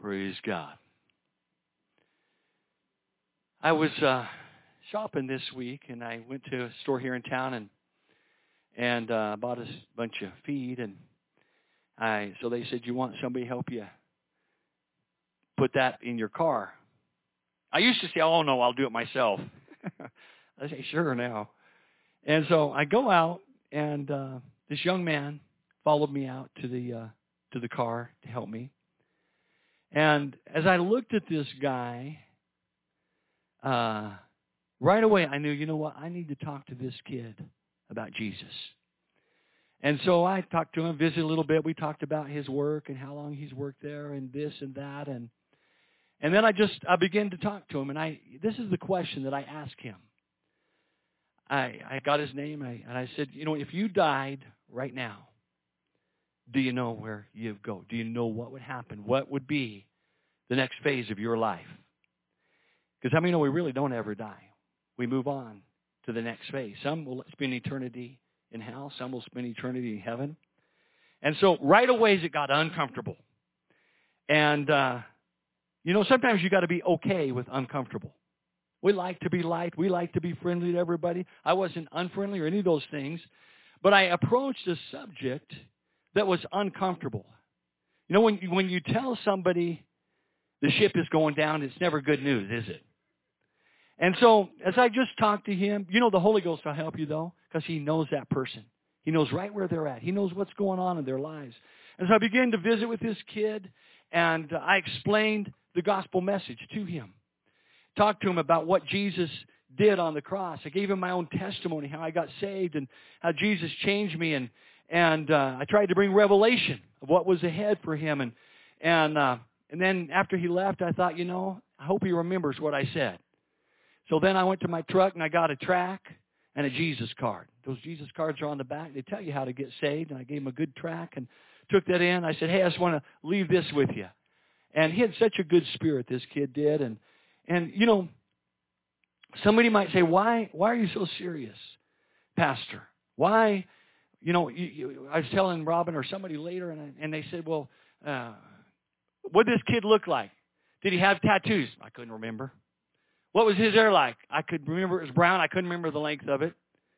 Praise God. I was shopping this week, and I went to a store here in town and bought a bunch of feed, and so they said, you want somebody to help you put that in your car? I used to say, oh, no, I'll do it myself. I say, sure now. And so I go out, and this young man followed me out to the car to help me. And as I looked at this guy, right away I knew, you know what, I need to talk to this kid about Jesus. And so I talked to him, visited a little bit. We talked about his work and how long he's worked there and this and that. And then I began to talk to him. And this is the question that I asked him. I got his name, and I said, you know, if you died right now, do you know where you'd go? Do you know what would happen? What would be the next phase of your life? Because how many know we really don't ever die? We move on to the next phase. Some will spend eternity in hell. Some will spend eternity in heaven. And so right away it got uncomfortable. And, you know, sometimes you got to be okay with uncomfortable. We like to be liked. We like to be friendly to everybody. I wasn't unfriendly or any of those things. But I approached a subject that was uncomfortable. You know, when you tell somebody the ship is going down, it's never good news, is it? And so as I just talked to him, you know, the Holy Ghost will help you, though, because he knows that person. He knows right where they're at. He knows what's going on in their lives. And so I began to visit with this kid, and I explained the gospel message to him. Talked to him about what Jesus did on the cross. I gave him my own testimony, how I got saved and how Jesus changed me. And I tried to bring revelation of what was ahead for him. And then after he left, I thought, you know, I hope he remembers what I said. So then I went to my truck and I got a track and a Jesus card. Those Jesus cards are on the back. They tell you how to get saved. And I gave him a good track and took that in. I said, hey, I just want to leave this with you. And he had such a good spirit, this kid did. And you know, somebody might say, why are you so serious, Pastor? Why? You know, I was telling Robin or somebody later, and they said, well, what did this kid look like? Did he have tattoos? I couldn't remember. What was his hair like? I could remember it was brown. I couldn't remember the length of it.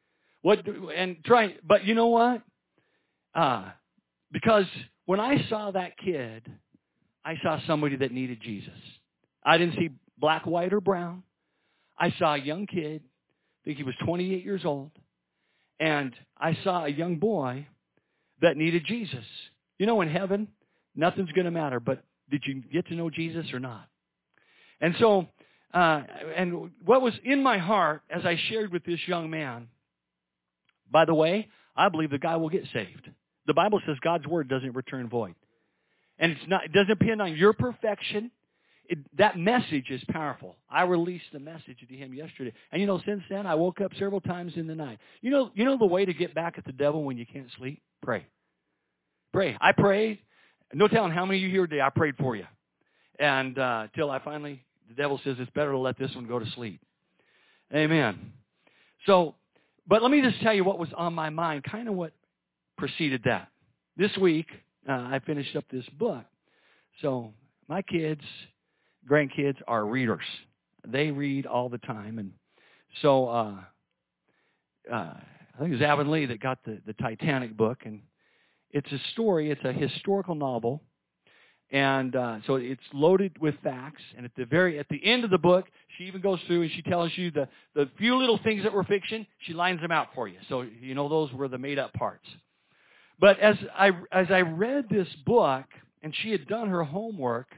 But you know what? Because when I saw that kid, I saw somebody that needed Jesus. I didn't see black, white, or brown. I saw a young kid. I think he was 28 years old. And I saw a young boy that needed Jesus. You know, in heaven, nothing's going to matter, but did you get to know Jesus or not? And so, and what was in my heart as I shared with this young man, by the way, I believe the guy will get saved. The Bible says God's word doesn't return void. And it doesn't depend on your perfection. That message is powerful. I released the message to him yesterday. And you know, since then, I woke up several times in the night. You know the way to get back at the devil when you can't sleep? Pray. Pray. I prayed. No telling how many of you here today I prayed for you. And till I finally, the devil says it's better to let this one go to sleep. Amen. So, but let me just tell you what was on my mind, kind of what preceded that. This week, I finished up this book. So my kids, grandkids are readers. They read all the time. And so I think it was Avonlea that got the Titanic book. And it's a story. It's a historical novel. And so it's loaded with facts. And at the end of the book, she even goes through and she tells you the few little things that were fiction. She lines them out for you. So you know those were the made-up parts. But as I read this book, and she had done her homework,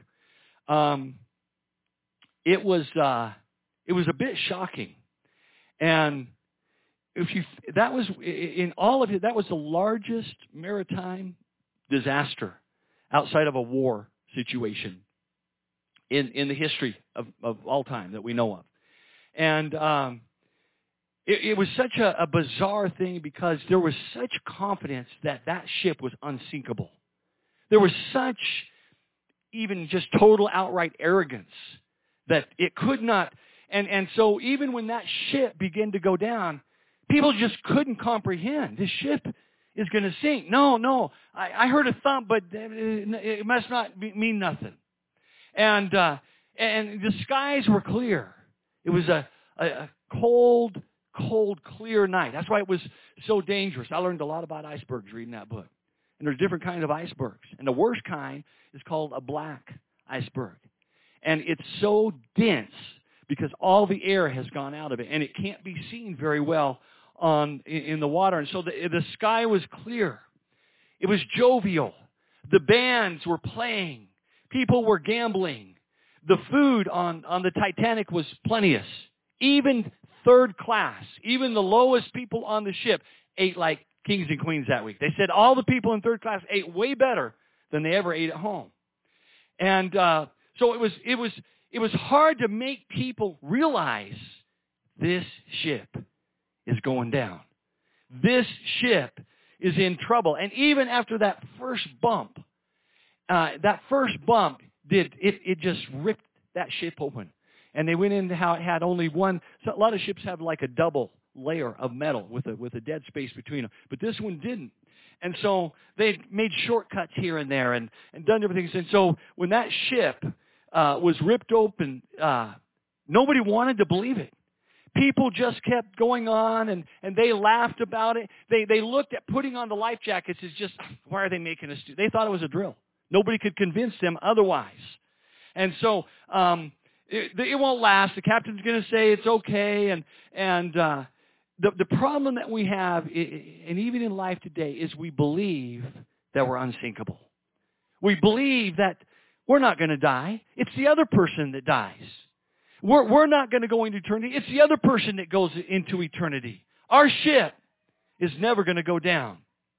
it was a bit shocking. And that was in all of it, that was the largest maritime disaster outside of a war situation in the history of all time that we know of. And it was such a bizarre thing because there was such confidence that ship was unsinkable. There was such even just total outright arrogance that it could not. And so even when that ship began to go down, people just couldn't comprehend. This ship is going to sink. No. I heard a thump, but it must not mean nothing. And the skies were clear. It was a cold, clear night. That's why it was so dangerous. I learned a lot about icebergs reading that book. And there's different kinds of icebergs. And the worst kind is called a black iceberg. And it's so dense because all the air has gone out of it. And it can't be seen very well in the water. And so the sky was clear. It was jovial. The bands were playing. People were gambling. The food on the Titanic was plenteous. Even third class, even the lowest people on the ship ate like kings and queens that week. They said all the people in third class ate way better than they ever ate at home. And so it was hard to make people realize this ship is going down. This ship is in trouble. And even after that first bump it just ripped that ship open. And they went into how it had only one. So a lot of ships have like a double layer of metal with a dead space between them. But this one didn't. And so they made shortcuts here and there and done different things. And so when that ship was ripped open, nobody wanted to believe it. People just kept going on, and they laughed about it. They looked at putting on the life jackets as just, why are they making us do? They thought it was a drill. Nobody could convince them otherwise. And so it won't last. The captain's going to say it's okay. And the problem that we have, and even in life today, is we believe that we're unsinkable. We believe that we're not going to die. It's the other person that dies. We're not going to go into eternity. It's the other person that goes into eternity. Our ship is never going to go down.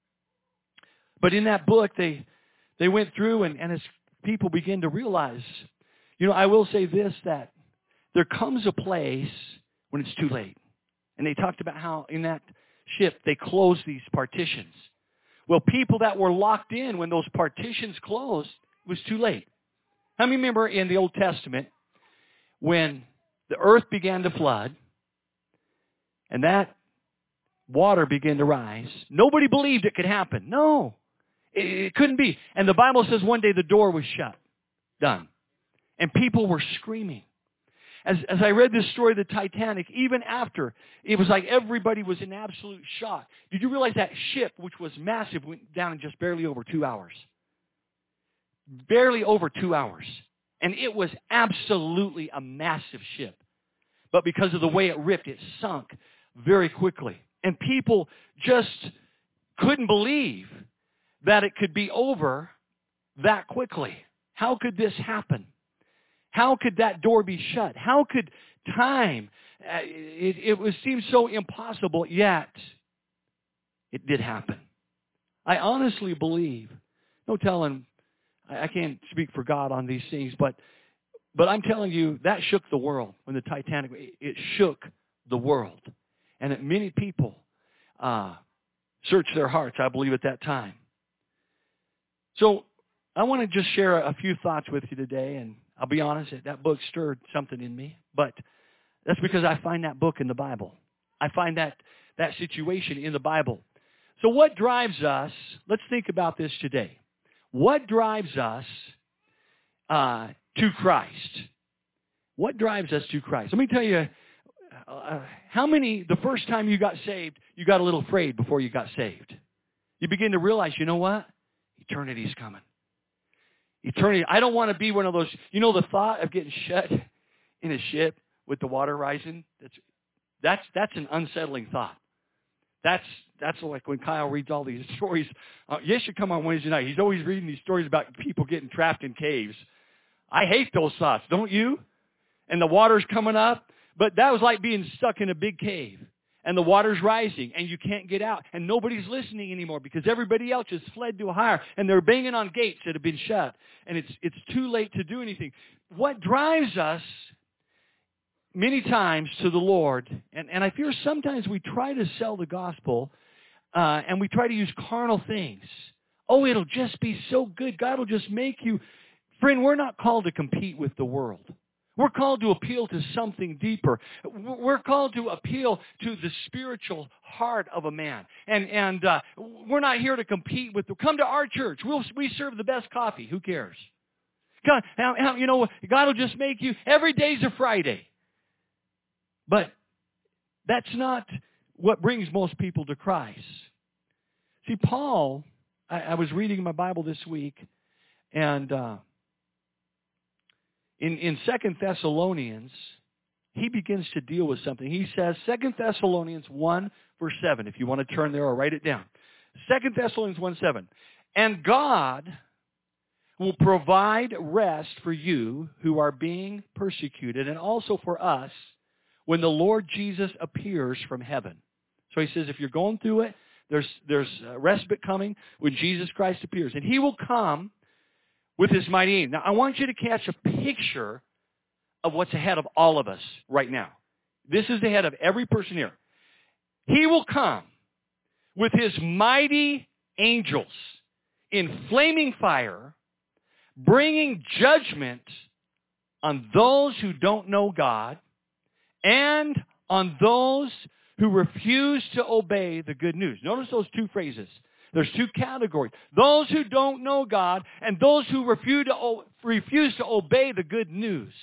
But in that book, they went through, and as people begin to realize, I will say this, that there comes a place when it's too late. And they talked about how in that ship they closed these partitions. Well, people that were locked in when those partitions closed, it was too late. How many remember in the Old Testament when the earth began to flood and that water began to rise? Nobody believed it could happen. No, it couldn't be. And the Bible says one day the door was shut. Done. And people were screaming. As I read this story of the Titanic, even after, it was like everybody was in absolute shock. Did you realize that ship, which was massive, went down in just barely over 2 hours? Barely over 2 hours. And it was absolutely a massive ship. But because of the way it ripped, it sunk very quickly. And people just couldn't believe that it could be over that quickly. How could this happen? How could that door be shut? How could time, it seemed so impossible, yet it did happen. I honestly believe, no telling, I can't speak for God on these things, but I'm telling you, that shook the world when the Titanic, it shook the world. And that many people searched their hearts, I believe, at that time. So I want to just share a few thoughts with you today, and I'll be honest, that book stirred something in me, but that's because I find that book in the Bible. I find that situation in the Bible. So what drives us, let's think about this today. What drives us to Christ? What drives us to Christ? Let me tell you, how many, the first time you got saved, you got a little afraid before you got saved? You begin to realize, you know what? Eternity's coming. Eternity. I don't want to be one of those, the thought of getting shut in a ship with the water rising, that's an unsettling thought. That's like when Kyle reads all these stories. Yes, you come on Wednesday night. He's always reading these stories about people getting trapped in caves. I hate those thoughts, don't you? And the water's coming up. But that was like being stuck in a big cave. And the water's rising, and you can't get out. And nobody's listening anymore because everybody else has fled to a higher. And they're banging on gates that have been shut. And it's too late to do anything. What drives us many times to the Lord, and I fear sometimes we try to sell the gospel, and we try to use carnal things. Oh, it'll just be so good. God will just make you. Friend, we're not called to compete with the world. We're called to appeal to something deeper. We're called to appeal to the spiritual heart of a man. And we're not here to compete with, come to our church. We serve the best coffee. Who cares? God, God will just make you, every day's a Friday. But that's not what brings most people to Christ. See, Paul, I was reading my Bible this week, and in 2 Thessalonians, he begins to deal with something. He says, 2 Thessalonians 1, verse 7, if you want to turn there or write it down. 2 Thessalonians 1, 7. And God will provide rest for you who are being persecuted, and also for us when the Lord Jesus appears from heaven. So he says, if you're going through it, there's respite coming when Jesus Christ appears. And he will come with his mighty aim. Now, I want you to catch a picture of what's ahead of all of us right now. This is ahead of every person here. He will come with his mighty angels in flaming fire, bringing judgment on those who don't know God and on those who refuse to obey the good news. Notice those two phrases. There's two categories. Those who don't know God and those who refuse to obey the good news.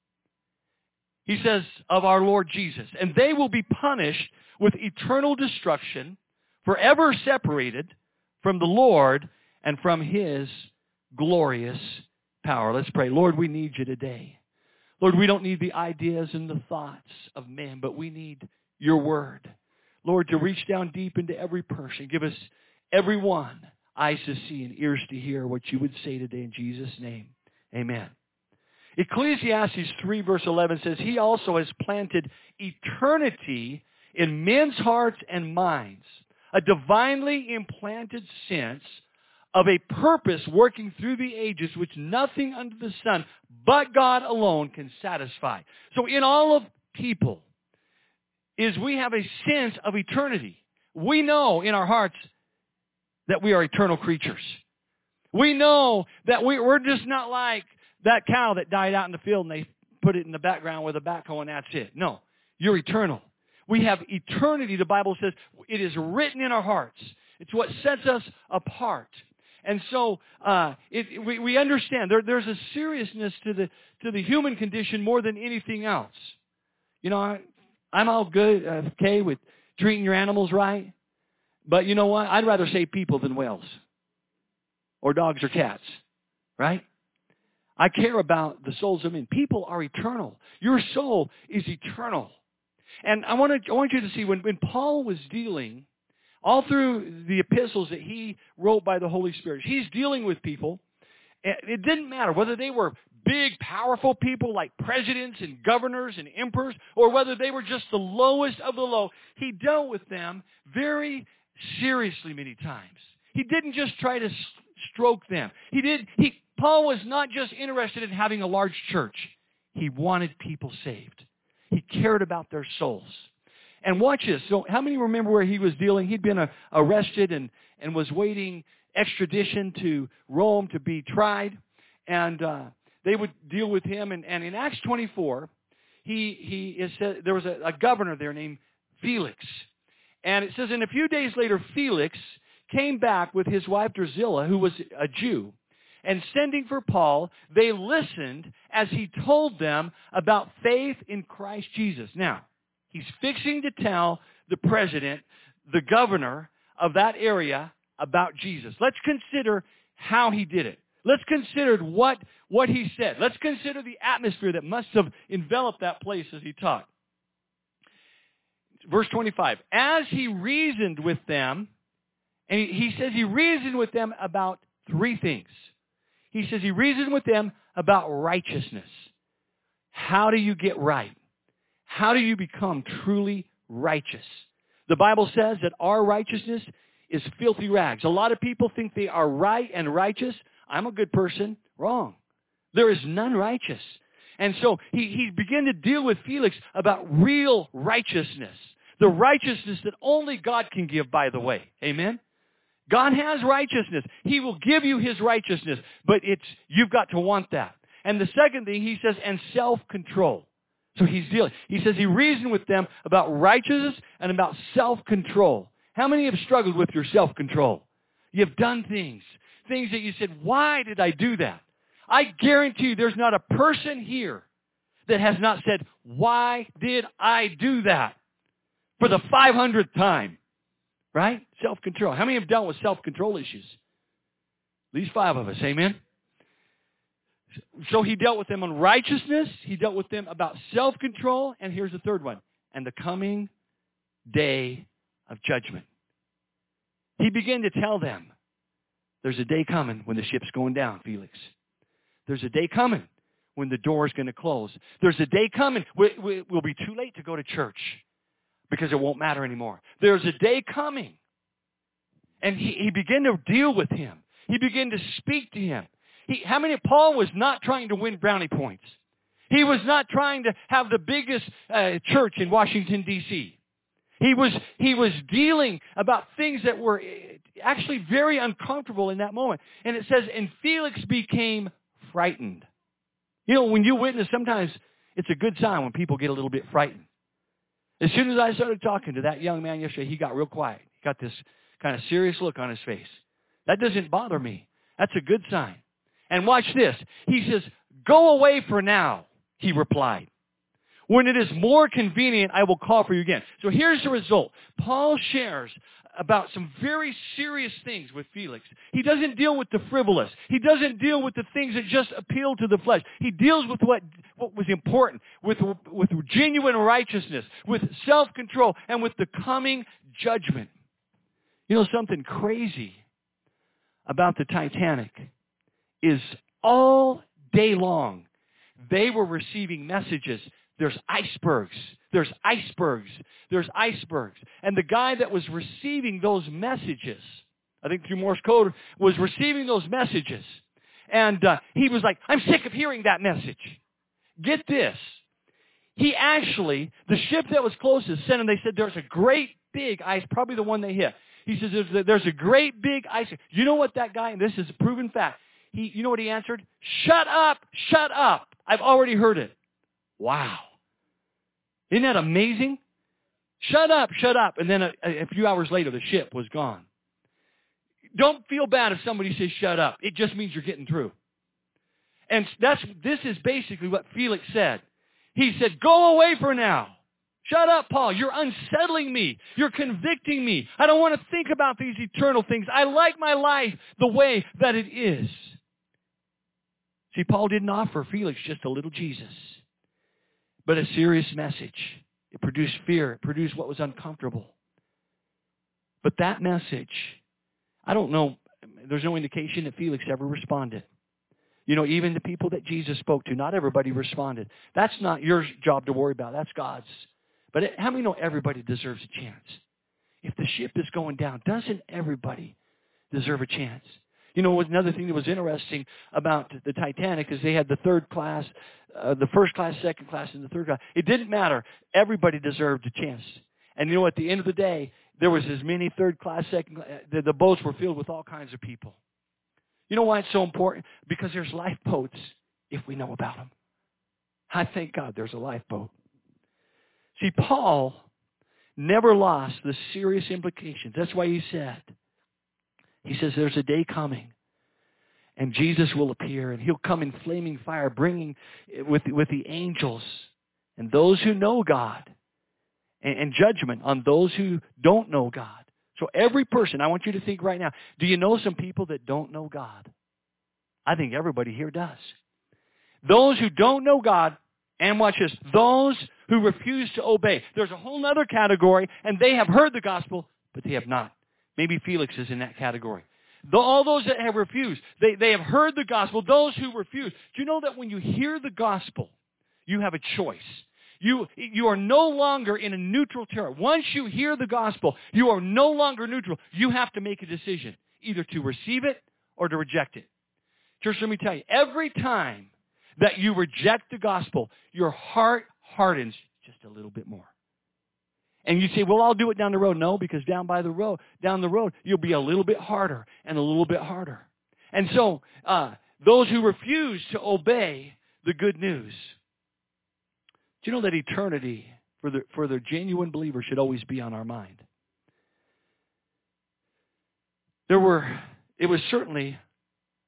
He says of our Lord Jesus. And they will be punished with eternal destruction, forever separated from the Lord and from his glorious power. Let's pray. Lord, we need you today. Lord, we don't need the ideas and the thoughts of men, but we need your word. Lord, to reach down deep into every person. Give us, everyone, eyes to see and ears to hear what you would say today in Jesus' name. Amen. Ecclesiastes 3 verse 11 says, he also has planted eternity in men's hearts and minds, a divinely implanted sense of a purpose working through the ages which nothing under the sun but God alone can satisfy. So in all of people is we have a sense of eternity. We know in our hearts that we are eternal creatures. We know that we're just not like that cow that died out in the field and they put it in the background with a backhoe and that's it. No, you're eternal. We have eternity. The Bible says it is written in our hearts. It's what sets us apart. And so we understand there's a seriousness to the human condition more than anything else. You know, I'm all good, okay, with treating your animals right. But you know what? I'd rather save people than whales or dogs or cats, right? I care about the souls of men. People are eternal. Your soul is eternal. And I want you to see when Paul was dealing, all through the epistles that he wrote by the Holy Spirit, he's dealing with people. It didn't matter whether they were big, powerful people like presidents and governors and emperors, or whether they were just the lowest of the low. He dealt with them very seriously many times. He didn't just try to stroke them. Paul was not just interested in having a large church. He wanted people saved. He cared about their souls. And watch this. So how many remember where he was dealing? He'd been arrested and was waiting extradition to Rome to be tried. And they would deal with him. And in Acts 24, there was a governor there named Felix. And it says, and a few days later, Felix came back with his wife Drusilla, who was a Jew. And sending for Paul, they listened as he told them about faith in Christ Jesus. Now, he's fixing to tell the president, the governor of that area, about Jesus. Let's consider how he did it. Let's consider what he said. Let's consider the atmosphere that must have enveloped that place as he taught. Verse 25, as he reasoned with them, and he says he reasoned with them about three things. He says he reasoned with them about righteousness. How do you get right? How do you become truly righteous? The Bible says that our righteousness is filthy rags. A lot of people think they are right and righteous. I'm a good person. Wrong. There is none righteous. And so he began to deal with Felix about real righteousness. The righteousness that only God can give, by the way. Amen? God has righteousness. He will give you his righteousness, but you've got to want that. And the second thing, he says, and self-control. So he's dealing. He says he reasoned with them about righteousness and about self-control. How many have struggled with your self-control? You've done things that you said, why did I do that? I guarantee you there's not a person here that has not said, why did I do that? For the 500th time. Right? Self-control. How many have dealt with self-control issues? At least 5 of us. Amen? So he dealt with them on righteousness. He dealt with them about self-control. And here's the third one. And the coming day of judgment. He began to tell them, there's a day coming when the ship's going down, Felix. There's a day coming when the door's going to close. There's a day coming. We'll be too late to go to church because it won't matter anymore. There's a day coming. And he began to deal with him. He began to speak to him. Paul was not trying to win brownie points. He was not trying to have the biggest church in Washington, D.C. He was dealing about things that were actually very uncomfortable in that moment. And it says, and Felix became frightened. You know, when you witness, sometimes it's a good sign when people get a little bit frightened. As soon as I started talking to that young man yesterday, he got real quiet. He got this kind of serious look on his face. That doesn't bother me. That's a good sign. And watch this. He says, go away for now, he replied. When it is more convenient, I will call for you again. So here's the result. Paul shares about some very serious things with Felix. He doesn't deal with the frivolous. He doesn't deal with the things that just appeal to the flesh. He deals with what was important, with genuine righteousness, with self-control, and with the coming judgment. You know, something crazy about the Titanic is all day long they were receiving messages. There's icebergs. There's icebergs. There's icebergs. And the guy that was receiving those messages, I think through Morse code, was receiving those messages. And he was like, I'm sick of hearing that message. Get this. He actually, the ship that was closest sent him, they said there's a great big ice, probably the one they hit. He says there's a great big ice. You know what that guy, and this is a proven fact, you know what he answered? Shut up, shut up. I've already heard it. Wow. Isn't that amazing? Shut up, shut up. And then a few hours later, the ship was gone. Don't feel bad if somebody says shut up. It just means you're getting through. And this is basically what Felix said. He said, go away for now. Shut up, Paul. You're unsettling me. You're convicting me. I don't want to think about these eternal things. I like my life the way that it is. See, Paul didn't offer Felix just a little Jesus, but a serious message. It produced fear. It produced what was uncomfortable. But that message, I don't know, there's no indication that Felix ever responded. You know, even the people that Jesus spoke to, not everybody responded. That's not your job to worry about. That's God's. But how many know everybody deserves a chance? If the ship is going down, doesn't everybody deserve a chance? You know, another thing that was interesting about the Titanic is they had the third class, the first class, second class, and the third class. It didn't matter. Everybody deserved a chance. And you know, at the end of the day, there was as many third class, second class. The boats were filled with all kinds of people. You know why it's so important? Because there's lifeboats if we know about them. I thank God there's a lifeboat. See, Paul never lost the serious implications. That's why he says there's a day coming and Jesus will appear and he'll come in flaming fire, bringing with the angels and those who know God and judgment on those who don't know God. So every person, I want you to think right now, do you know some people that don't know God? I think everybody here does. Those who don't know God, and watch this, those who refuse to obey. There's a whole other category, and they have heard the gospel, but they have not. Maybe Felix is in that category. All those that have refused, they have heard the gospel. Those who refuse. Do you know that when you hear the gospel, you have a choice? You are no longer in a neutral territory. Once you hear the gospel, you are no longer neutral. You have to make a decision, either to receive it or to reject it. Church, let me tell you, every time that you reject the gospel, your heart hardens just a little bit more. And you say, well, I'll do it down the road. No, because down the road, you'll be a little bit harder and a little bit harder. And so, those who refuse to obey the good news, do you know that eternity for the genuine believer should always be on our mind? It was certainly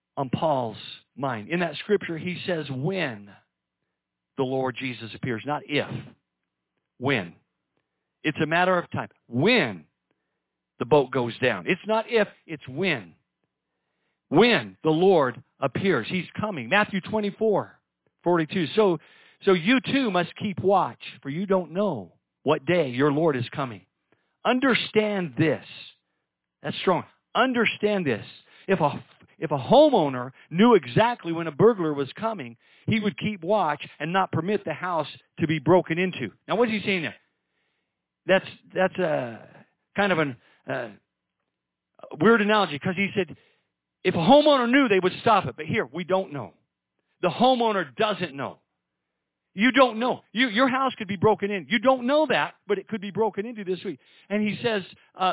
on Paul's mind. In that scripture, he says when the Lord Jesus appears, not if. When. It's a matter of time. When the boat goes down. It's not if, it's when. When the Lord appears. He's coming. Matthew 24:42. So you too must keep watch, for you don't know what day your Lord is coming. Understand this. That's strong. Understand this. If a homeowner knew exactly when a burglar was coming, he would keep watch and not permit the house to be broken into. Now, what's he saying there? That's a kind of a weird analogy, because he said if a homeowner knew, they would stop it. But here, we don't know. The homeowner doesn't know. You don't know. Your house could be broken in. You don't know that, but it could be broken into this week. And he says,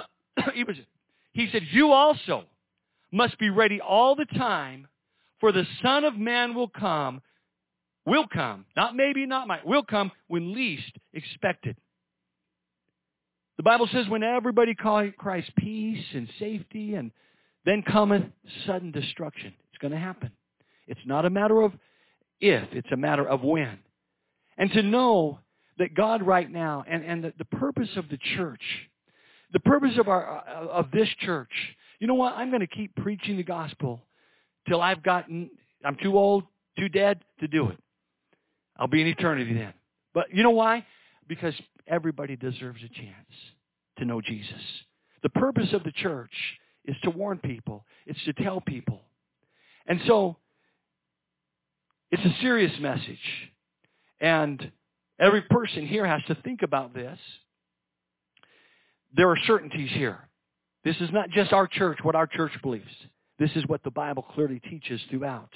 he said, you also must be ready all the time, for the Son of Man will come, not maybe, not might, will come when least expected. The Bible says when everybody cries peace and safety, and then cometh sudden destruction. It's going to happen. It's not a matter of if, it's a matter of when. And to know that God right now, and the purpose of the church, the purpose of this church, you know what? I'm going to keep preaching the gospel till I'm too old, too dead to do it. I'll be in eternity then. But you know why? Because everybody deserves a chance to know Jesus. The purpose of the church is to warn people. It's to tell people. And so, it's a serious message. And every person here has to think about this. There are certainties here. This is not just our church, what our church believes. This is what the Bible clearly teaches throughout.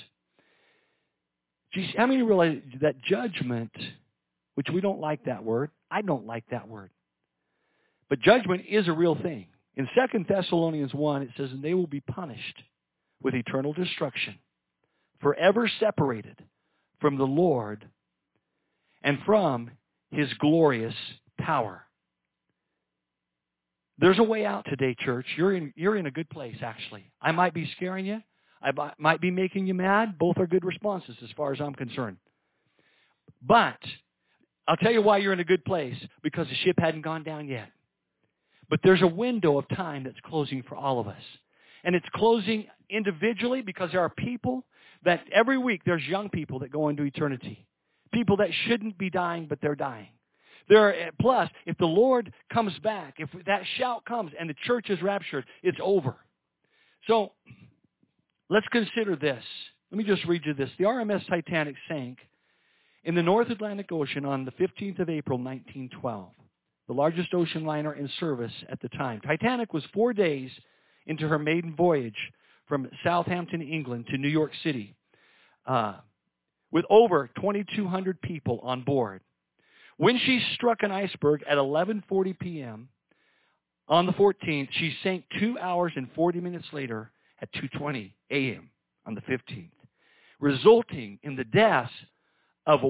How many realize that judgment, which we don't like that word, I don't like that word, but judgment is a real thing. In 2 Thessalonians 1, it says, and they will be punished with eternal destruction, forever separated from the Lord and from His glorious power. There's a way out today, church. You're in a good place, actually. I might be scaring you. I might be making you mad. Both are good responses as far as I'm concerned. But I'll tell you why you're in a good place, because the ship hadn't gone down yet. But there's a window of time that's closing for all of us. And it's closing individually because there are people that every week there's young people that go into eternity. People that shouldn't be dying, but they're dying. Plus, if the Lord comes back, if that shout comes and the church is raptured, it's over. So, let's consider this. Let me just read you this. The RMS Titanic sank in the North Atlantic Ocean on the 15th of April, 1912. The largest ocean liner in service at the time. Titanic was 4 days into her maiden voyage from Southampton, England to New York City, with over 2,200 people on board. When she struck an iceberg at 11:40 p.m. on the 14th, she sank 2 hours and 40 minutes later at 2:20 a.m. on the 15th, resulting in the deaths of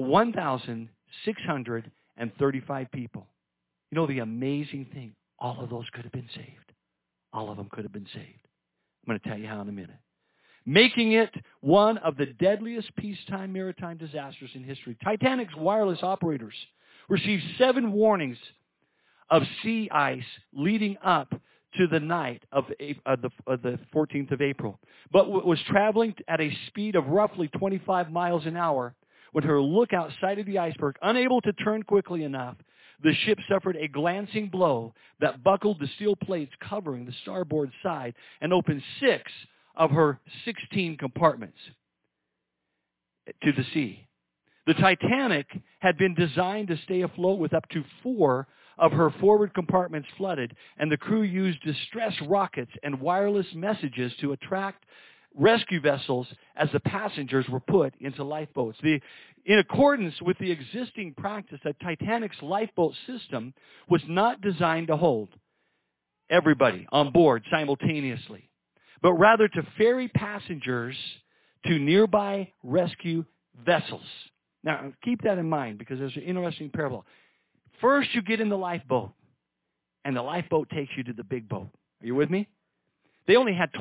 1,635 people. You know the amazing thing, all of those could have been saved. All of them could have been saved. I'm going to tell you how in a minute. Making it one of the deadliest peacetime maritime disasters in history. Titanic's wireless operators received 7 warnings of sea ice leading up to the night of the 14th of April, but was traveling at a speed of roughly 25 miles an hour when her lookout sighted the iceberg. Unable to turn quickly enough, the ship suffered a glancing blow that buckled the steel plates covering the starboard side and opened 6 of her 16 compartments to the sea. The Titanic had been designed to stay afloat with up to 4 of her forward compartments flooded, and the crew used distress rockets and wireless messages to attract rescue vessels as the passengers were put into lifeboats. In accordance with the existing practice, the Titanic's lifeboat system was not designed to hold everybody on board simultaneously, but rather to ferry passengers to nearby rescue vessels. Now, keep that in mind because there's an interesting parallel. First, you get in the lifeboat, and the lifeboat takes you to the big boat. Are you with me? They only had 20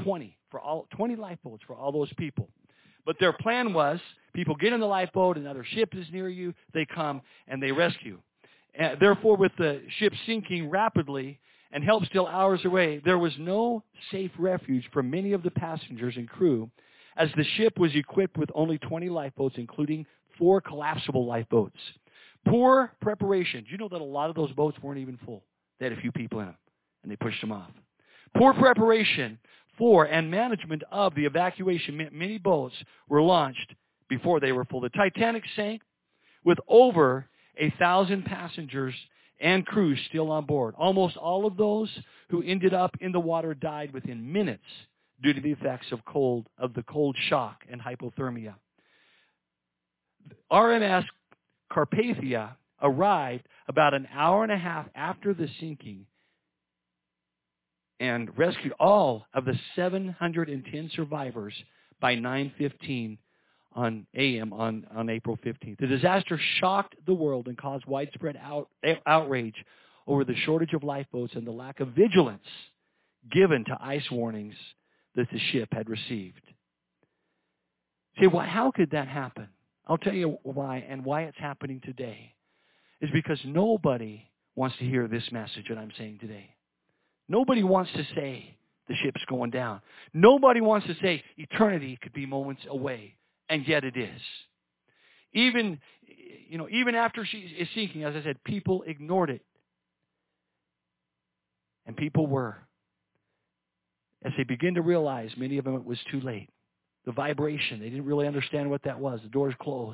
for all 20 lifeboats for all those people. But their plan was, people get in the lifeboat, another ship is near you, they come and they rescue. Therefore, with the ship sinking rapidly and help still hours away, there was no safe refuge for many of the passengers and crew, as the ship was equipped with only 20 lifeboats, including 4 collapsible lifeboats. Poor preparation. Do you know that a lot of those boats weren't even full? They had a few people in them, and they pushed them off. Poor preparation for and management of the evacuation meant many boats were launched before they were full. The Titanic sank with over 1,000 passengers and crews still on board. Almost all of those who ended up in the water died within minutes due to the effects of the cold shock and hypothermia. RMS Carpathia arrived about an hour and a half after the sinking and rescued all of the 710 survivors by 9:15 a.m. on April 15th. The disaster shocked the world and caused widespread outrage over the shortage of lifeboats and the lack of vigilance given to ice warnings that the ship had received. See, how could that happen? I'll tell you why, and why it's happening today is because nobody wants to hear this message that I'm saying today. Nobody wants to say the ship's going down. Nobody wants to say eternity could be moments away, and yet it is. Even after she is sinking, as I said, people ignored it. And people were. As they begin to realize, many of them, it was too late. The vibration, they didn't really understand what that was. The doors closed.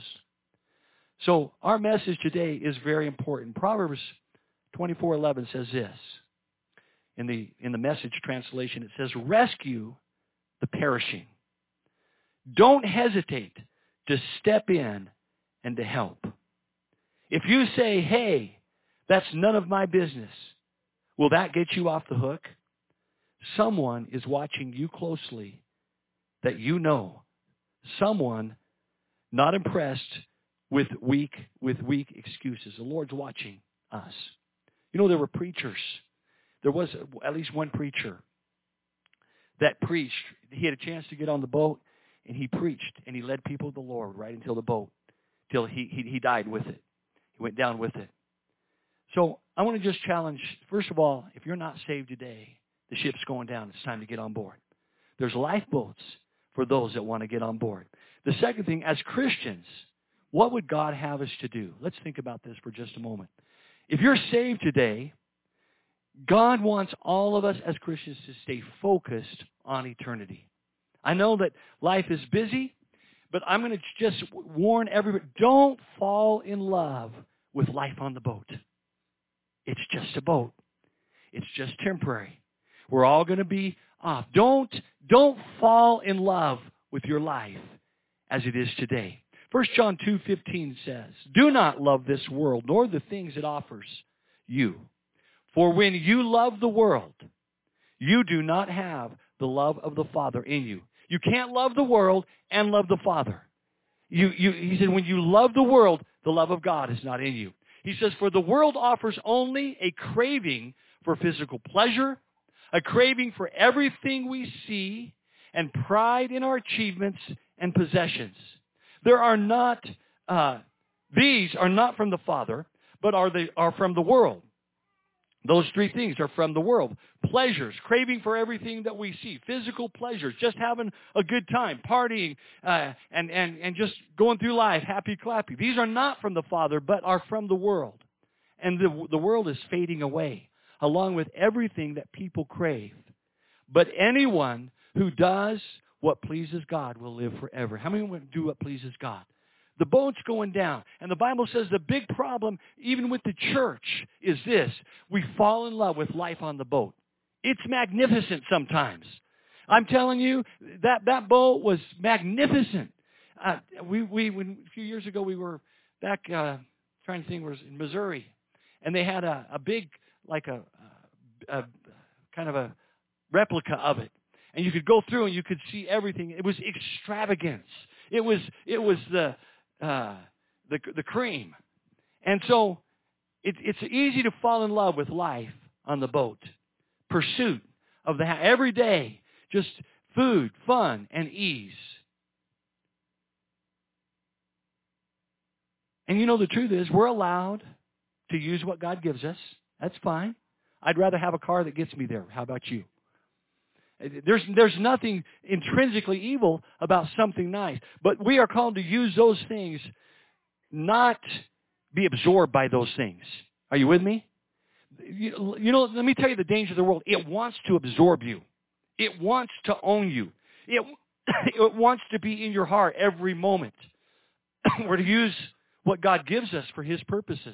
So our message today is very important. Proverbs 24:11 says this. In the Message translation, it says, rescue the perishing. Don't hesitate to step in and to help. If you say, hey, that's none of my business, will that get you off the hook? Someone is watching you closely that you know. Someone not impressed with weak excuses. The Lord's watching us. You know, there were preachers. There was at least one preacher that preached. He had a chance to get on the boat, and he preached, and he led people to the Lord right until the boat, till he died with it. He went down with it. So I want to just challenge, first of all, if you're not saved today, the ship's going down. It's time to get on board. There's lifeboats for those that want to get on board. The second thing, as Christians, what would God have us to do? Let's think about this for just a moment. If you're saved today, God wants all of us as Christians to stay focused on eternity. I know that life is busy, but I'm going to just warn everybody, don't fall in love with life on the boat. It's just a boat. It's just temporary. We're all going to be off. Don't fall in love with your life as it is today. 1 John 2:15 says, do not love this world, nor the things it offers you. For when you love the world, you do not have the love of the Father in you. You can't love the world and love the Father. He said, when you love the world, the love of God is not in you. He says, for the world offers only a craving for physical pleasure, a craving for everything we see, and pride in our achievements and possessions. These are not from the Father, but are from the world. Those three things are from the world. Pleasures, craving for everything that we see. Physical pleasures, just having a good time, partying, and just going through life, happy-clappy. These are not from the Father, but are from the world. And the world is fading away, along with everything that people crave. But anyone who does what pleases God will live forever. How many want to do what pleases God? The boat's going down. And the Bible says the big problem, even with the church, is this. We fall in love with life on the boat. It's magnificent sometimes. I'm telling you, that boat was magnificent. A few years ago, we were back, trying to think, was in Missouri. And they had a big, like a kind of a replica of it. And you could go through and you could see everything. It was extravagance. It was the cream. And so it's easy to fall in love with life on the boat. Pursuit of every day, just food, fun, and ease. And you know the truth is, we're allowed to use what God gives us. That's fine. I'd rather have a car that gets me there. How about you? There's nothing intrinsically evil about something nice. But we are called to use those things, not be absorbed by those things. Are you with me? You know, let me tell you the danger of the world. It wants to absorb you. It wants to own you. It wants to be in your heart every moment. We're to use what God gives us for His purposes.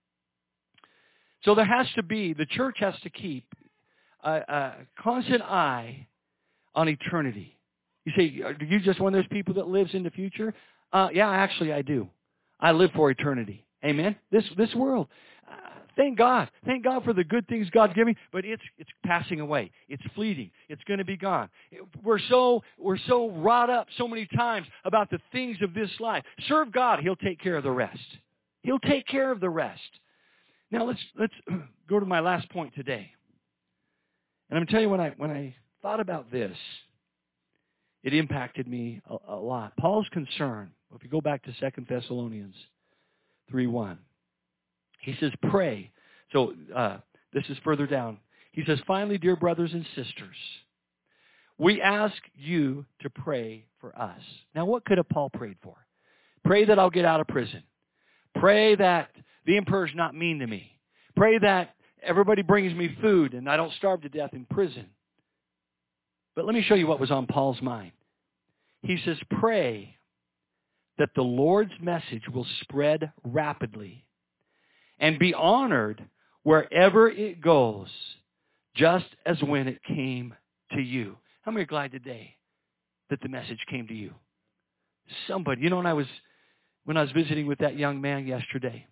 So there has to be, the church has to keep a constant eye on eternity. You say, do you just one of those people that lives in the future? Yeah, actually I do. I live for eternity. Amen? This world. Thank God. Thank God for the good things God's giving, but it's passing away. It's fleeting. It's going to be gone. We're so wrought up so many times about the things of this life. Serve God. He'll take care of the rest. He'll take care of the rest. Now let's go to my last point today. And I'm going to tell you, when I thought about this, it impacted me a lot. Paul's concern, if you go back to 2 Thessalonians 3:1, he says, pray. So this is further down. He says, finally, dear brothers and sisters, we ask you to pray for us. Now, what could have Paul prayed for? Pray that I'll get out of prison. Pray that the emperor's not mean to me. Pray that everybody brings me food and I don't starve to death in prison. But let me show you what was on Paul's mind. He says, pray that the Lord's message will spread rapidly and be honored wherever it goes, just as when it came to you. How many are glad today that the message came to you? Somebody, you know, when I was visiting with that young man yesterday,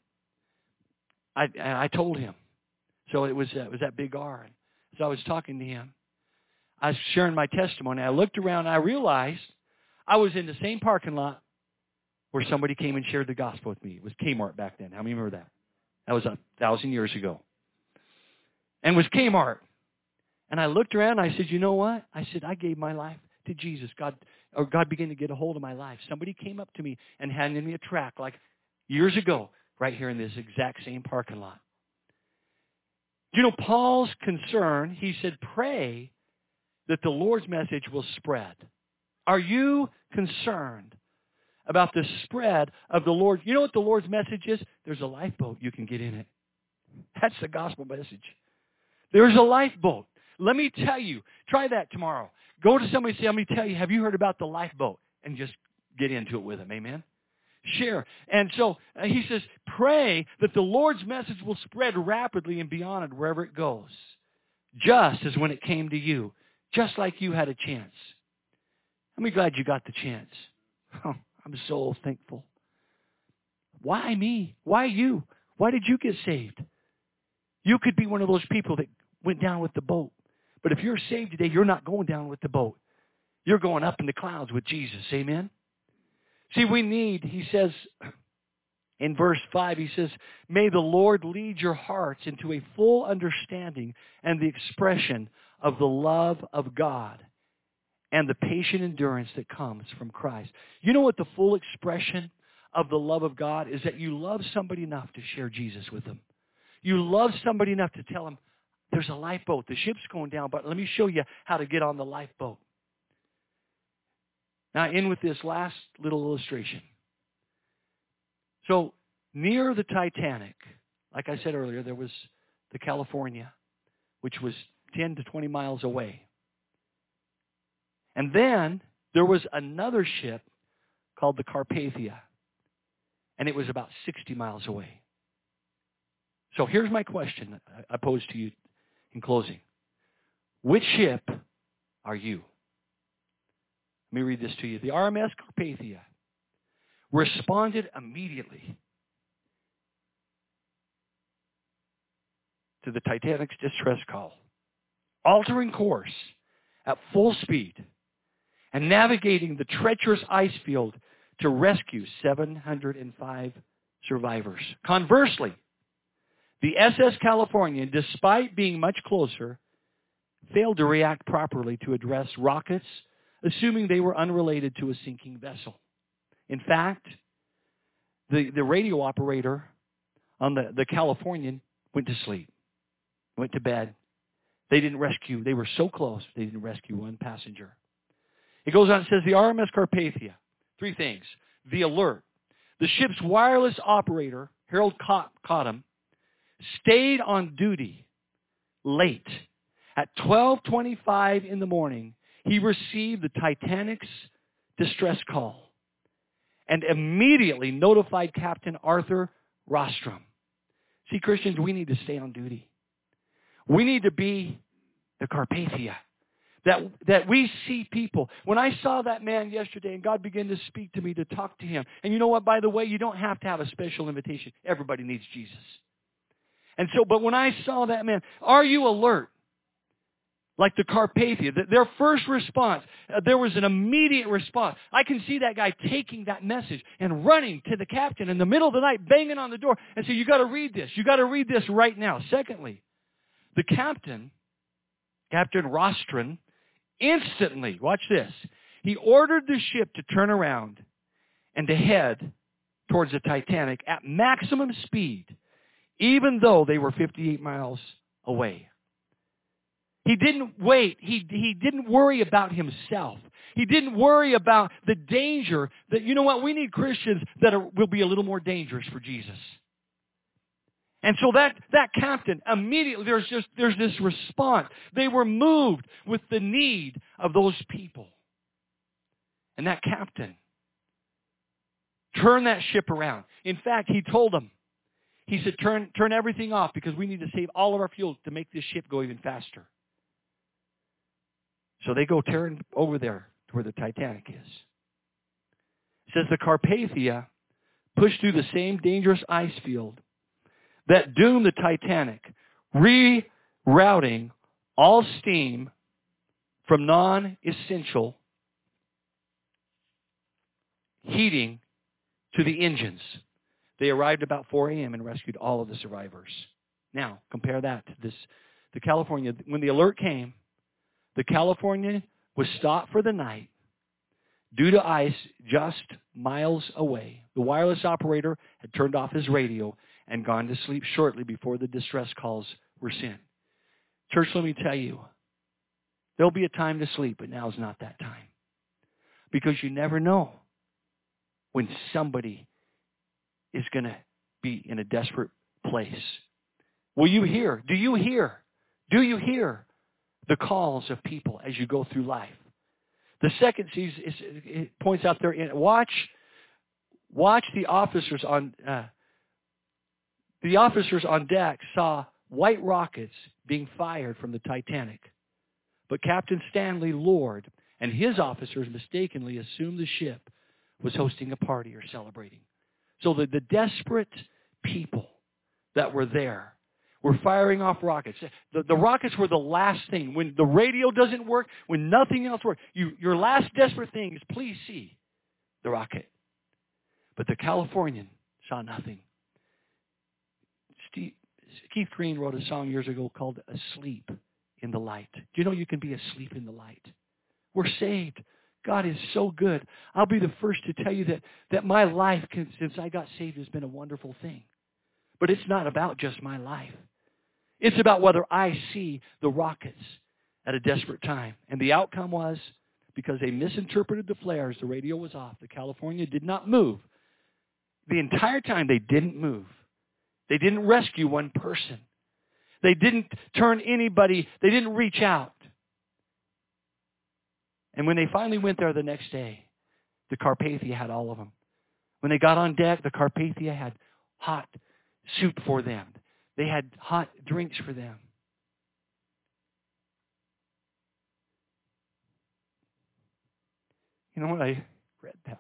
I told him. So it was at Big R. And so I was talking to him. I was sharing my testimony. I looked around and I realized I was in the same parking lot where somebody came and shared the gospel with me. It was Kmart back then. How many remember that? That was 1,000 years ago. And it was Kmart. And I looked around and I said, you know what? I said, I gave my life to Jesus. God began to get a hold of my life. Somebody came up to me and handed me a tract like years ago, right here in this exact same parking lot. You know, Paul's concern, he said, pray that the Lord's message will spread. Are you concerned about the spread of the Lord? You know what the Lord's message is? There's a lifeboat. You can get in it. That's the gospel message. There's a lifeboat. Let me tell you. Try that tomorrow. Go to somebody and say, let me tell you, have you heard about the lifeboat? And just get into it with them. Amen? Share. And so he says, pray that the Lord's message will spread rapidly and be honored wherever it goes, just as when it came to you, just like you had a chance. I'm glad you got the chance. Oh, I'm so thankful. Why me? Why you? Why did you get saved? You could be one of those people that went down with the boat. But if you're saved today, you're not going down with the boat. You're going up in the clouds with Jesus. Amen? See, we need, he says in verse 5, he says, may the Lord lead your hearts into a full understanding and the expression of the love of God and the patient endurance that comes from Christ. You know what the full expression of the love of God is? That you love somebody enough to share Jesus with them. You love somebody enough to tell them, there's a lifeboat. The ship's going down, but let me show you how to get on the lifeboat. Now, in with this last little illustration. So, near the Titanic, like I said earlier, there was the California, which was 10 to 20 miles away. And then there was another ship called the Carpathia, and it was about 60 miles away. So here's my question I pose to you in closing. Which ship are you? Let me read this to you. The RMS Carpathia responded immediately to the Titanic's distress call, altering course at full speed and navigating the treacherous ice field to rescue 705 survivors. Conversely, the SS California, despite being much closer, failed to react properly to address rockets assuming they were unrelated to a sinking vessel. In fact, the radio operator on the Californian went to sleep, went to bed. They didn't rescue. They were so close, they didn't rescue one passenger. It goes on and says the RMS Carpathia. 3 things. The alert. The ship's wireless operator, Harold Cottam, stayed on duty late. At 12:25 in the morning, he received the Titanic's distress call and immediately notified Captain Arthur Rostrom. See, Christians, we need to stay on duty. We need to be the Carpathia. That we see people. When I saw that man yesterday and God began to speak to me to talk to him. And you know what, by the way, you don't have to have a special invitation. Everybody needs Jesus. And so, but when I saw that man, are you alert? Like the Carpathia, their first response, there was an immediate response. I can see that guy taking that message and running to the captain in the middle of the night, banging on the door and saying, you got to read this. You got to read this right now. Secondly, the Captain Rostron, instantly, watch this, he ordered the ship to turn around and to head towards the Titanic at maximum speed, even though they were 58 miles away. He didn't wait. He didn't worry about himself. He didn't worry about the danger that, you know what, we need Christians that will be a little more dangerous for Jesus. And so that captain, immediately, there's this response. They were moved with the need of those people. And that captain turned that ship around. In fact, he told them, he said, turn everything off because we need to save all of our fuel to make this ship go even faster. So they go tearing over there to where the Titanic is. It says the Carpathia pushed through the same dangerous ice field that doomed the Titanic, rerouting all steam from non-essential heating to the engines. They arrived about 4 a.m. and rescued all of the survivors. Now, compare that to the California. When the alert came, the California was stopped for the night due to ice just miles away. The wireless operator had turned off his radio and gone to sleep shortly before the distress calls were sent. Church, let me tell you, there'll be a time to sleep, but now's not that time. Because you never know when somebody is going to be in a desperate place. Will you hear? Do you hear? Do you hear the calls of people as you go through life? The second it points out there, watch the officers on deck saw white rockets being fired from the Titanic. But Captain Stanley Lord and his officers mistakenly assumed the ship was hosting a party or celebrating. So the desperate people that were there were firing off rockets. The rockets were the last thing. When the radio doesn't work, when nothing else works, your last desperate thing is please see the rocket. But the Californian saw nothing. Keith Green wrote a song years ago called Asleep in the Light. Do you know you can be asleep in the light? We're saved. God is so good. I'll be the first to tell you that my life since I got saved has been a wonderful thing. But it's not about just my life. It's about whether I see the rockets at a desperate time. And the outcome was, because they misinterpreted the flares, the radio was off. The California did not move. The entire time they didn't move. They didn't rescue one person. They didn't turn anybody. They didn't reach out. And when they finally went there the next day, the Carpathia had all of them. When they got on deck, the Carpathia had hot soup for them. They had hot drinks for them. You know, when I read that,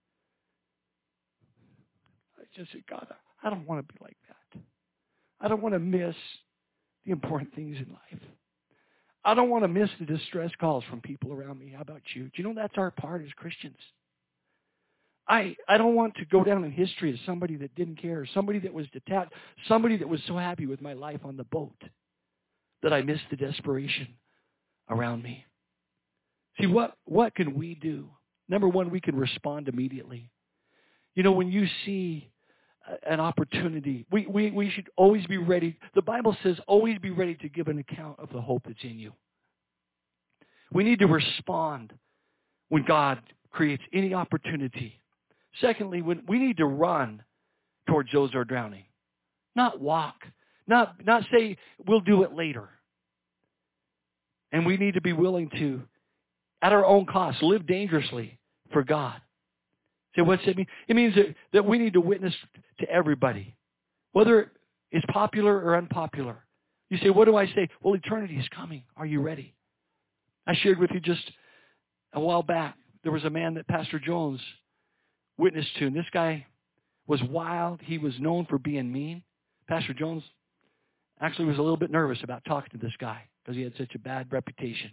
I just said, God, I don't want to be like that. I don't want to miss the important things in life. I don't want to miss the distress calls from people around me. How about you? Do you know that's our part as Christians? I don't want to go down in history as somebody that didn't care, somebody that was detached, somebody that was so happy with my life on the boat that I missed the desperation around me. See, what can we do? Number one, we can respond immediately. You know, when you see an opportunity, we should always be ready. The Bible says always be ready to give an account of the hope that's in you. We need to respond when God creates any opportunity. Secondly, we need to run towards those who are drowning. Not walk. Not say, we'll do it later. And we need to be willing to, at our own cost, live dangerously for God. So what's it mean? It means that we need to witness to everybody, whether it's popular or unpopular. You say, what do I say? Well, eternity is coming. Are you ready? I shared with you just a while back, there was a man that Pastor Jones witnessed to, and this guy was wild. He was known for being mean. Pastor Jones actually was a little bit nervous about talking to this guy because he had such a bad reputation.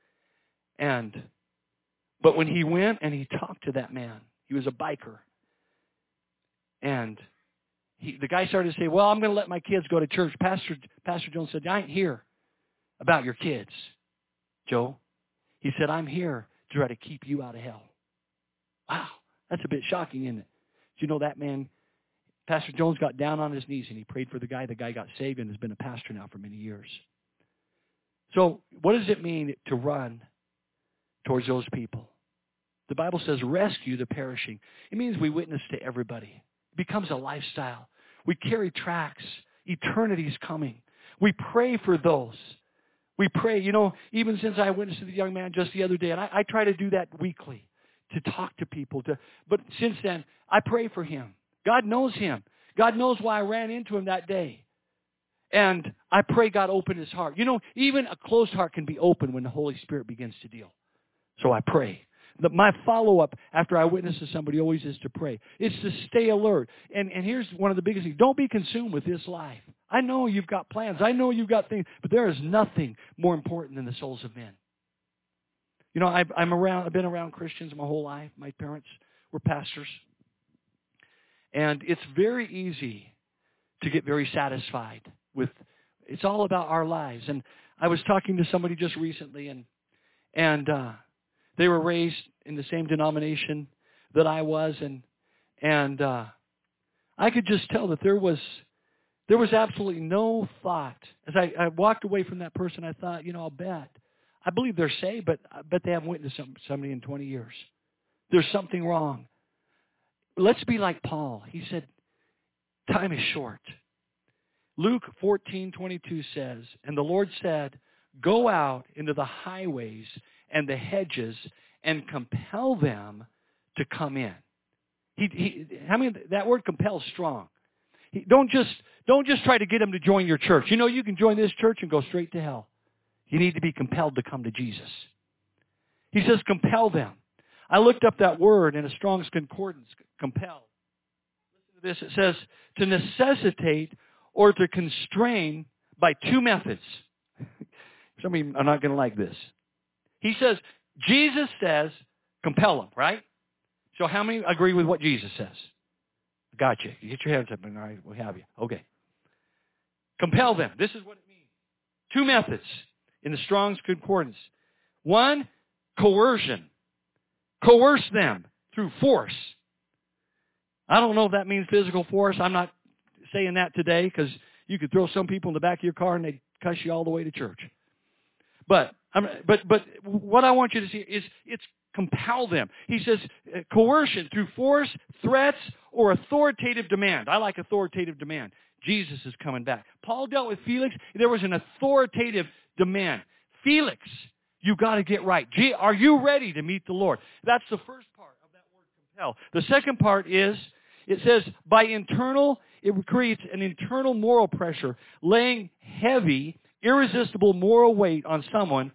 But when he went and he talked to that man, he was a biker. And the guy started to say, well, I'm going to let my kids go to church. Pastor Jones said, I ain't here about your kids, Joe. He said, I'm here to try to keep you out of hell. Wow, that's a bit shocking, isn't it? Do you know that man, Pastor Jones, got down on his knees and he prayed for the guy. The guy got saved and has been a pastor now for many years. So what does it mean to run towards those people? The Bible says rescue the perishing. It means we witness to everybody. It becomes a lifestyle. We carry tracts. Eternity's coming. We pray for those. We pray, you know, even since I witnessed to the young man just the other day, and I try to do that weekly, to talk to people. But since then, I pray for him. God knows him. God knows why I ran into him that day. And I pray God open his heart. You know, even a closed heart can be open when the Holy Spirit begins to deal. So I pray. My follow-up after I witness to somebody always is to pray. It's to stay alert. And here's one of the biggest things. Don't be consumed with this life. I know you've got plans. I know you've got things. But there is nothing more important than the souls of men. You know, I've been around Christians my whole life. My parents were pastors. And it's very easy to get very satisfied with, it's all about our lives. And I was talking to somebody just recently, and they were raised in the same denomination that I was, and I could just tell that there was absolutely no thought. As I walked away from that person, I thought, you know, I'll bet. I believe they're saved, but I bet they haven't witnessed somebody in 20 years. There's something wrong. Let's be like Paul. He said, time is short. Luke 14:22 says, and the Lord said, go out into the highways and the hedges and compel them to come in. That word compel is strong. Don't just try to get them to join your church. You know, you can join this church and go straight to hell. You need to be compelled to come to Jesus. He says compel them. I looked up that word in a Strong's Concordance, compel. Listen to this. It says to necessitate or to constrain by two methods. Some of you are not going to like this. He says, Jesus says, compel them, right? So how many agree with what Jesus says? Gotcha. You get your hands up, and all right, we'll have you. Okay. Compel them. This is what it means. Two methods in the Strong's Concordance. One, coercion. Coerce them through force. I don't know if that means physical force. I'm not saying that today because you could throw some people in the back of your car and they'd cuss you all the way to church. But what I want you to see is it's compel them. He says coercion through force, threats, or authoritative demand. I like authoritative demand. Jesus is coming back. Paul dealt with Felix. There was an authoritative demand. Felix, you got to get right. Are you ready to meet the Lord? That's the first part of that word compel. The second part is, it says, it creates an internal moral pressure, laying heavy, irresistible moral weight on someone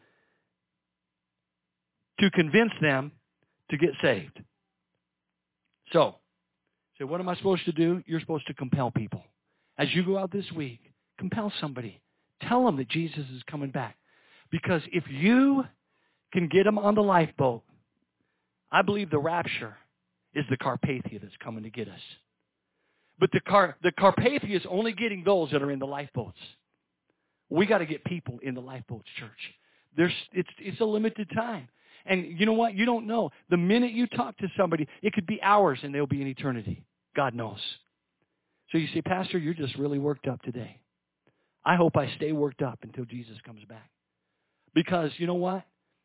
to convince them to get saved. So what am I supposed to do? You're supposed to compel people. As you go out this week, compel somebody. Tell them that Jesus is coming back. Because if you can get them on the lifeboat, I believe the rapture is the Carpathia that's coming to get us. But the Carpathia is only getting those that are in the lifeboats. We got to get people in the lifeboats, church. It's a limited time. And you know what? You don't know. The minute you talk to somebody, it could be hours and they'll be in eternity. God knows. So you say, Pastor, you're just really worked up today. I hope I stay worked up until Jesus comes back. Because you know what?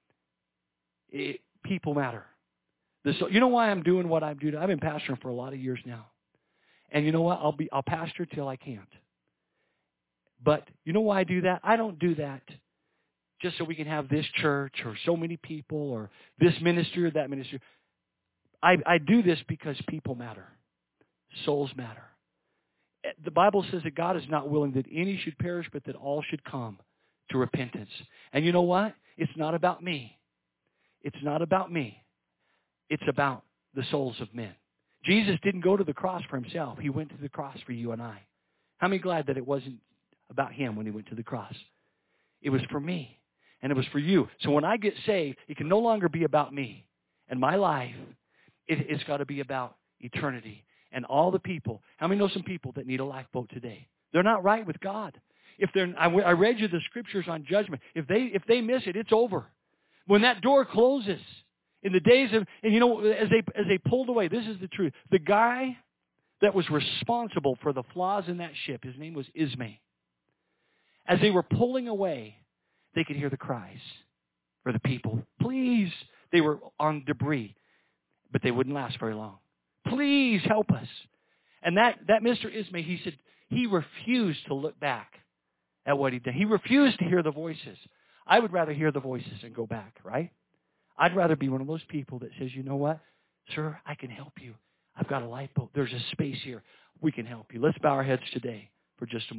People matter. You know why I'm doing what I'm doing? I've been pastoring for a lot of years now. And you know what? I'll pastor till I can't. But you know why I do that? I don't do that just so we can have this church or so many people or this ministry or that ministry. I do this because people matter. Souls matter. The Bible says that God is not willing that any should perish, but that all should come to repentance. And you know what? It's not about me. It's not about me. It's about the souls of men. Jesus didn't go to the cross for himself. He went to the cross for you and I. How many glad that it wasn't about him when he went to the cross? It was for me, and it was for you. So when I get saved, it can no longer be about me and my life. It's got to be about eternity and all the people. How many know some people that need a lifeboat today? They're not right with God. I read you the scriptures on judgment. If they miss it, it's over. When that door closes, in the days of, and you know, as they pulled away, this is the truth. The guy that was responsible for the flaws in that ship, his name was Ismay. As they were pulling away, they could hear the cries for the people. Please. They were on debris, but they wouldn't last very long. Please help us. And that Mr. Ismay, he said, he refused to look back at what he'd done. He refused to hear the voices. I would rather hear the voices and go back, right? I'd rather be one of those people that says, you know what? Sir, I can help you. I've got a lifeboat. There's a space here. We can help you. Let's bow our heads today for just a moment.